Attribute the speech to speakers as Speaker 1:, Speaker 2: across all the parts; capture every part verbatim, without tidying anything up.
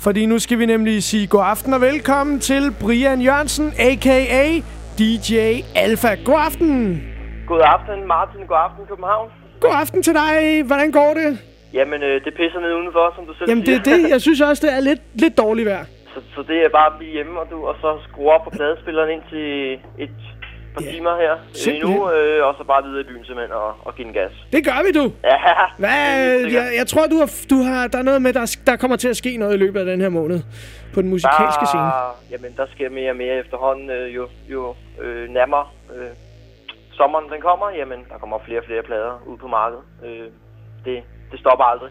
Speaker 1: Fordi nu skal vi nemlig sige god aften og velkommen til Brian Jørgensen, a k a. D J Alpha. God aften.
Speaker 2: God aften, Martin. God aften, København.
Speaker 1: God aften til dig. Hvordan går det?
Speaker 2: Jamen, øh, det pisser ned udenfor, som du selv
Speaker 1: Jamen,
Speaker 2: siger.
Speaker 1: det er det. Jeg synes også, det er lidt, lidt dårligt vejr.
Speaker 2: Så, så det er bare at blive hjemme, og, du, og så skrue op på pladespilleren ind til et par yeah. timer her endnu, øh, og så bare videre i byen simpelthen og, og give den gas.
Speaker 1: Det gør vi, du.
Speaker 2: Ja.
Speaker 1: Hvad? Jeg, jeg tror, du har, du har, der er noget med, der, der kommer til at ske noget i løbet af den her måned på den musikalske
Speaker 2: der,
Speaker 1: scene.
Speaker 2: Jamen, der sker mere og mere efterhånden, øh, jo, jo øh, nærmere øh, sommeren den kommer. Jamen, der kommer flere og flere plader ud på markedet. Øh, det, det stopper aldrig.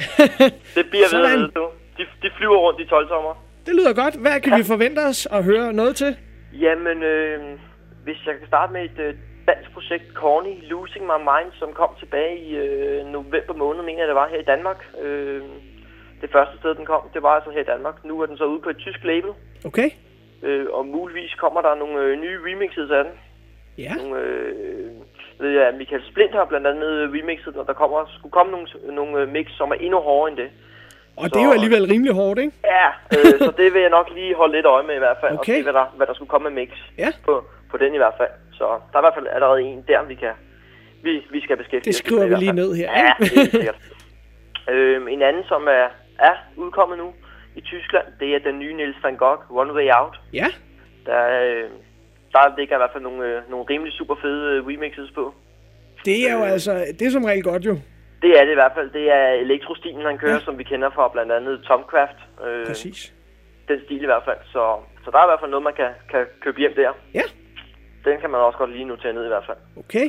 Speaker 2: Det bliver ved, du. De, de flyver rundt i tolv-sommer.
Speaker 1: Det lyder godt. Hvad kan ja. vi forvente os at høre noget til?
Speaker 2: Jamen, øh, hvis jeg kan starte med et øh, dansk projekt, Corny, Losing My Mind, som kom tilbage i øh, november måned, mener jeg det var, her i Danmark. Øh, det første sted, den kom, det var altså her i Danmark. Nu er den så ude på et tysk label.
Speaker 1: Okay.
Speaker 2: Øh, og muligvis kommer der nogle øh, nye remixes af den.
Speaker 1: Ja.
Speaker 2: Nogle, øh, ved jeg, Michael Splint har blandt andet remixet, og der kommer, skulle komme nogle, nogle mix, som er endnu hårdere end det.
Speaker 1: Og så, det er jo alligevel rimelig hårdt, ikke?
Speaker 2: Ja, øh, så det vil jeg nok lige holde lidt øje med i hvert fald,
Speaker 1: okay.
Speaker 2: og se, hvad der, hvad der skulle komme med mix
Speaker 1: ja.
Speaker 2: på, på den i hvert fald. Så der er i hvert fald allerede en der, vi kan vi, vi skal beskæftige.
Speaker 1: Det skriver vi lige ned her.
Speaker 2: Ja, det er sikkert. øhm, en anden, som er, er udkommet nu i Tyskland, det er den nye Niels van Gogh, One Way Out.
Speaker 1: Ja.
Speaker 2: Der, øh, der ligger i hvert fald nogle, øh, nogle rimelig super fede øh, remixes på.
Speaker 1: Det er jo øh, altså, det er som regel godt jo.
Speaker 2: Det er det i hvert fald. Det er elektrostilen, han kører, ja. som vi kender fra blandt andet Tomcraft. Øh,
Speaker 1: Præcis.
Speaker 2: Den stil i hvert fald. Så, så der er i hvert fald noget, man kan, kan købe hjem der.
Speaker 1: Ja.
Speaker 2: Den kan man også godt lige notere ned i hvert fald.
Speaker 1: Okay.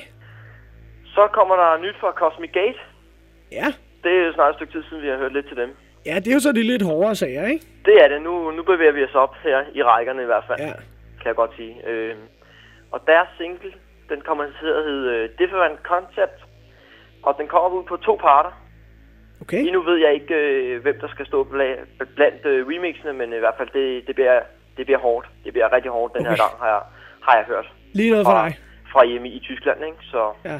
Speaker 2: Så kommer der nyt fra Cosmic Gate.
Speaker 1: Ja.
Speaker 2: Det er jo snart et stykke tid siden, vi har hørt lidt til dem.
Speaker 1: Ja, det er jo så de lidt hårdere sager, ikke?
Speaker 2: Det er det. Nu, nu bevæger vi os op her i rækkerne i hvert fald.
Speaker 1: Ja.
Speaker 2: Kan jeg godt sige. Øh, og deres single, den kommer til at hedde Different Concept. Og den kommer ud på to parter.
Speaker 1: Okay.
Speaker 2: Lige nu ved jeg ikke, øh, hvem der skal stå bl- blandt øh, remixene, men i hvert fald, det, det, bliver, det bliver hårdt. Det bliver rigtig hårdt den okay. her gang, har jeg, har jeg hørt.
Speaker 1: Lige noget for
Speaker 2: fra,
Speaker 1: dig.
Speaker 2: Fra hjemme i Tyskland, ikke? Så,
Speaker 1: ja.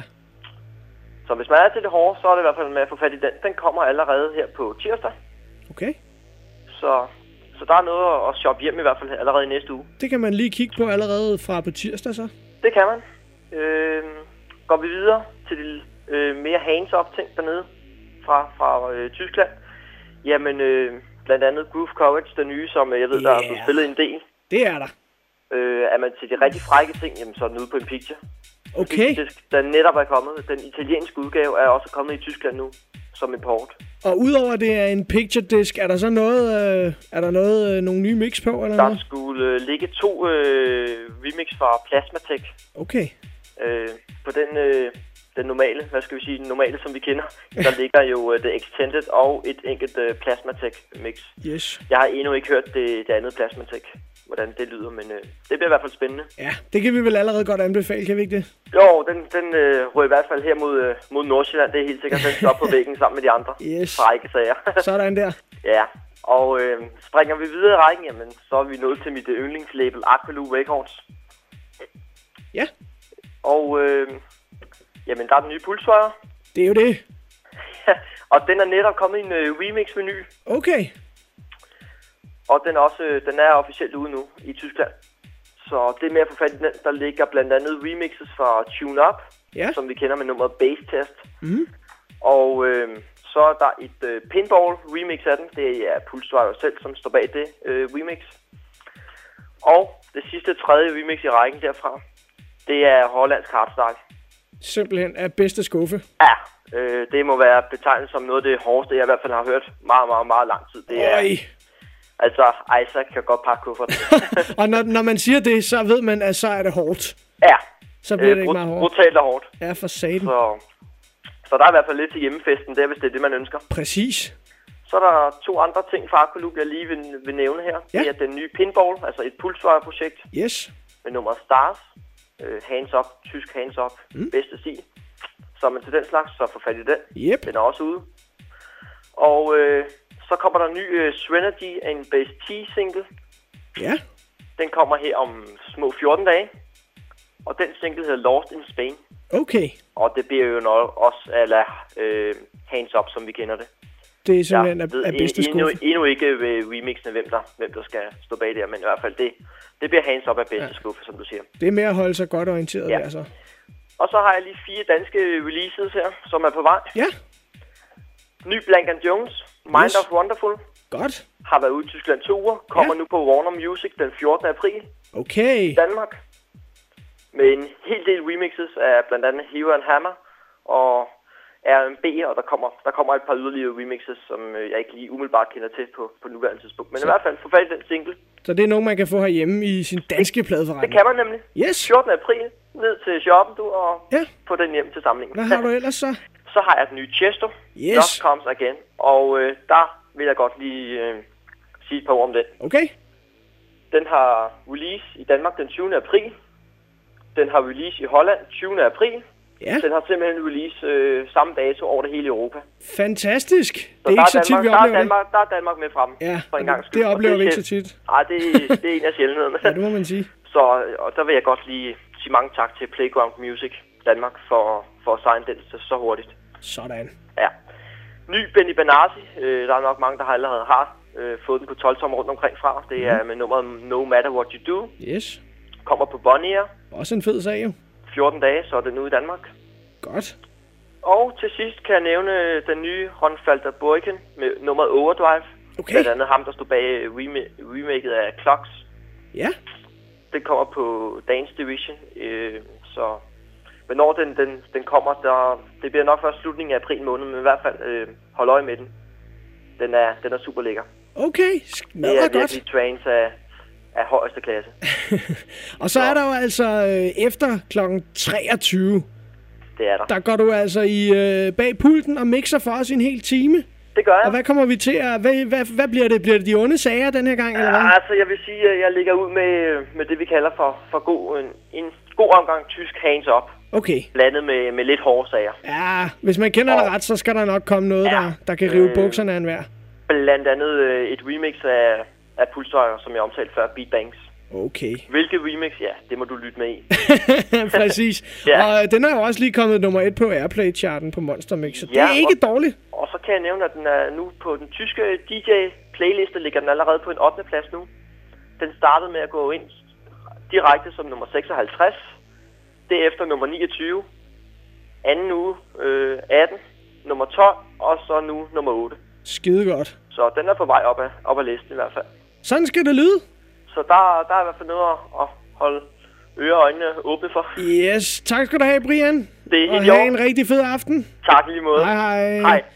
Speaker 2: så hvis man er til det hårde, så er det i hvert fald med at få fat i den. Den kommer allerede her på tirsdag.
Speaker 1: Okay.
Speaker 2: Så, så der er noget at shoppe hjem i hvert fald allerede i næste uge.
Speaker 1: Det kan man lige kigge på allerede fra på tirsdag, så?
Speaker 2: Det kan man. Øh, går vi videre til de øh, mere hands-up ting dernede fra, fra øh, Tyskland. Jamen, øh, blandt andet Groove Courage, den nye, som jeg ved, yeah. der er blevet spillet en del.
Speaker 1: Det er der.
Speaker 2: Øh, er man til de rigtig frække ting, jamen, så er den ude på en picture.
Speaker 1: Okay.
Speaker 2: Den netop er kommet. Den italienske udgave er også kommet i Tyskland nu, som import.
Speaker 1: Og udover det er en picture disc, er der så noget, øh, er der noget, øh, nogle nye mix på, eller
Speaker 2: der
Speaker 1: noget?
Speaker 2: Der skulle øh, ligge to øh, remix fra Plasmatech.
Speaker 1: Okay.
Speaker 2: Øh, på den... Øh, Den normale, hvad skal vi sige, den normale, som vi kender, der ligger jo uh, The Extended og et enkelt uh, Plasmatech mix.
Speaker 1: Yes.
Speaker 2: Jeg har endnu ikke hørt det, det andet Plasmatech, hvordan det lyder, men uh, det bliver i hvert fald spændende.
Speaker 1: Ja, det kan vi vel allerede godt anbefale, kan vi ikke det?
Speaker 2: Jo, den, den uh, rører i hvert fald her mod, uh, mod Nordsjælland, det er helt sikkert, den står på væggen sammen med de andre
Speaker 1: yes.
Speaker 2: frække sager.
Speaker 1: Sådan der.
Speaker 2: Ja, og uh, springer vi videre i rækken, jamen, så er vi nået til mit uh, yndlingslabel, Aqualoo Records.
Speaker 1: Ja.
Speaker 2: Og... Uh, Jamen, der er den nye Pulswire.
Speaker 1: Det er jo det.
Speaker 2: Og den er netop kommet i en uh, remix-menu.
Speaker 1: Okay.
Speaker 2: Og den er også uh, den er officielt ude nu i Tyskland. Så det med at få fat i den, der ligger blandt andet remixes fra Tune Up,
Speaker 1: ja.
Speaker 2: som vi kender med nummeret Bass Test.
Speaker 1: Mm.
Speaker 2: Og uh, så er der et uh, pinball remix af den. Det er Pulswire selv, som står bag det uh, remix. Og det sidste tredje remix i rækken derfra, det er hollandsk hardstyle.
Speaker 1: Simpelthen er bedste skuffe.
Speaker 2: Ja, øh, det må være betegnet som noget af det hårdeste, jeg i hvert fald har hørt meget, meget, meget lang tid. Det er, altså, Isaac kan godt pakke kufferten.
Speaker 1: Og når, når man siger det, så ved man, at så er det hårdt.
Speaker 2: Ja.
Speaker 1: Så bliver øh, det ikke
Speaker 2: brut-
Speaker 1: meget hårdt.
Speaker 2: Brutalt og hårdt.
Speaker 1: Ja, for satan.
Speaker 2: Så, så der er i hvert fald lidt til hjemmefesten, der, hvis det er det, man ønsker.
Speaker 1: Præcis.
Speaker 2: Så er der to andre ting fra Aqualoo, jeg lige vil, vil nævne her.
Speaker 1: Ja.
Speaker 2: Det er den nye pinball, altså et Pulswire-projekt.
Speaker 1: Yes.
Speaker 2: Med nummeret Stars. Uh, hands up, tysk hands up, mm. bedste stil. Så er man til den slags, så får fat i den.
Speaker 1: Yep.
Speaker 2: Den er også ude. Og øh, så kommer der en ny uh, Serenity and Bass T single.
Speaker 1: Ja.
Speaker 2: Den kommer her om små fjorten dage. Og den single hedder Lost in Spain.
Speaker 1: Okay.
Speaker 2: Og det bliver jo nok også ala uh, hands up, som vi kender det.
Speaker 1: det er simpelthen af, af bedste
Speaker 2: endnu,
Speaker 1: skuffe.
Speaker 2: endnu ikke ved remixene, hvem der, hvem der skal stå bag der, men i hvert fald det, det bliver hands up af bedste ja. skuffe, som du siger.
Speaker 1: Det er mere at holde sig godt orienteret ja. der, så.
Speaker 2: Og så har jeg lige fire danske releases her, som er på vej.
Speaker 1: Ja.
Speaker 2: Ny Blank and Jones, Mind
Speaker 1: Yes.
Speaker 2: of Wonderful.
Speaker 1: Godt.
Speaker 2: Har været ude i Tyskland to uger. Kommer
Speaker 1: Ja.
Speaker 2: nu på Warner Music den fjortende april.
Speaker 1: Okay.
Speaker 2: I Danmark. Med en hel del remixes af blandt andet Hero and Hammer og R and B, og der kommer, der kommer et par yderligere remixes, som jeg ikke lige umiddelbart kender til på, på nuværende tidspunkt. Men så. i hvert fald, få fat i den single.
Speaker 1: Så det er nogen, man kan få herhjemme i sin danske pladeforretning?
Speaker 2: Det kan man nemlig.
Speaker 1: Yes.
Speaker 2: fjortende april, ned til shoppen, du, og
Speaker 1: ja.
Speaker 2: få den hjem til samlingen.
Speaker 1: Hvad har du ellers så?
Speaker 2: Så har jeg den nye Chesto.
Speaker 1: Yes.
Speaker 2: Love Comes Again. Og øh, der vil jeg godt lige øh, sige et par ord om den.
Speaker 1: Okay.
Speaker 2: Den har release i Danmark den tyvende april. Den har release i Holland tyvende april.
Speaker 1: Ja.
Speaker 2: Den har simpelthen release øh, samme dato over det hele Europa.
Speaker 1: Fantastisk.
Speaker 2: Så
Speaker 1: det er ikke så tit, vi
Speaker 2: der
Speaker 1: oplever
Speaker 2: er Danmark,
Speaker 1: det.
Speaker 2: Der er Danmark med frem.
Speaker 1: Ja,
Speaker 2: for en gang skyld.
Speaker 1: det oplever
Speaker 2: det
Speaker 1: vi ikke så tit.
Speaker 2: Nej, det, det er en af sjældenhederne.
Speaker 1: Ja, det må man sige.
Speaker 2: Så og der vil jeg godt lige sige mange tak til Playground Music Danmark for, for at signe den så, så hurtigt.
Speaker 1: Sådan.
Speaker 2: Ja. Ny Benny Benassi. Øh, der er nok mange, der har allerede har øh, fået den på tolv tommer rundt omkring fra. Det mm. er med nummeret No Matter What You Do.
Speaker 1: Yes.
Speaker 2: Kommer på Bonnier.
Speaker 1: Også en fed sag jo.
Speaker 2: fjorten dage, så er den ude i Danmark.
Speaker 1: Godt.
Speaker 2: Og til sidst kan jeg nævne den nye Ronfalter Burken med nummeret Overdrive.
Speaker 1: Okay.
Speaker 2: Blandt andet ham, der stod bag rema- remaket af Clocks.
Speaker 1: Ja.
Speaker 2: Den kommer på Dance Division, øh, så hvornår den, den, den kommer, der, det bliver nok først slutningen af april måned, men i hvert fald øh, hold øje med den. Den er, den er super lækker.
Speaker 1: Okay,
Speaker 2: det er
Speaker 1: godt.
Speaker 2: virkelig trance af, af højeste klasse.
Speaker 1: Og så, så er der jo altså øh, efter klokken treogtyve,
Speaker 2: det er der.
Speaker 1: Der går du altså i øh, bag pulten og mixer for os i en hel time.
Speaker 2: Det gør jeg.
Speaker 1: Og hvad kommer vi til at... Hvad, hvad, hvad bliver det? Bliver det de onde sager den her gang, eller hvad?
Speaker 2: Ja, altså, jeg vil sige, at jeg ligger ud med, med det, vi kalder for, for god, en, en god omgang tysk hands-up.
Speaker 1: Okay.
Speaker 2: Blandet med, med lidt hårde sager.
Speaker 1: Ja, hvis man kender og, det ret, så skal der nok komme noget, ja, der, der kan rive øh, bukserne af enhver.
Speaker 2: Blandt andet øh, et remix af, af Pulsøjer, som jeg omtalte før, Beat Banks.
Speaker 1: Okay.
Speaker 2: Hvilket remix? Ja, det må du lytte med i.
Speaker 1: Præcis. Ja. Og den er jo også lige kommet nummer et på Airplay-charten på Monster Mix, så ja, det er ikke
Speaker 2: og,
Speaker 1: dårligt.
Speaker 2: Og så kan jeg nævne, at den er nu på den tyske D J-playliste, ligger den allerede på en ottende plads nu. Den startede med at gå ind direkte som nummer seksoghalvtreds, derefter nummer niogtyve, anden uge øh, atten, nummer tolv, og så nu nummer otte.
Speaker 1: Skide godt.
Speaker 2: Så den er på vej op ad, op ad listen i hvert fald.
Speaker 1: Sådan skal det lyde.
Speaker 2: Så der, der er i hvert fald noget at holde øre og øjnene åbne for.
Speaker 1: Yes, tak skal du have, Brian.
Speaker 2: Det er helt
Speaker 1: og have en rigtig fed aften.
Speaker 2: Tak lige måde.
Speaker 1: Hej hej.
Speaker 2: Hej.